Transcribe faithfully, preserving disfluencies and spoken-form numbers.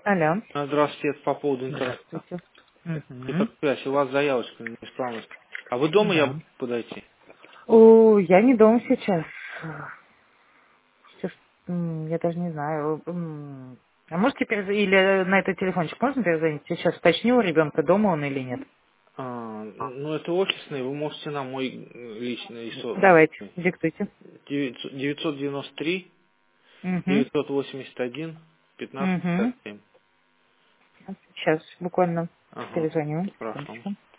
Алло. А, Здравствуйте, это по поводу интернета. Здравствуйте. Угу. Это связь, у вас заявочка неисправность. А вы дома, я Да. могу подойти? О, я не дома сейчас. Сейчас, м, я даже не знаю. М, А можете перез... или на этот телефончик можно перезвонить? Сейчас уточню, у ребенка дома он или нет. А, ну, это офисный, вы можете на мой э, личный сотовый. Давайте, диктуйте. девятьсот девяносто три Угу. девятьсот восемьдесят один пятнадцать Угу. пятьдесят семь. Сейчас, буквально Ага, перезвоню. хорошо. Секундочку.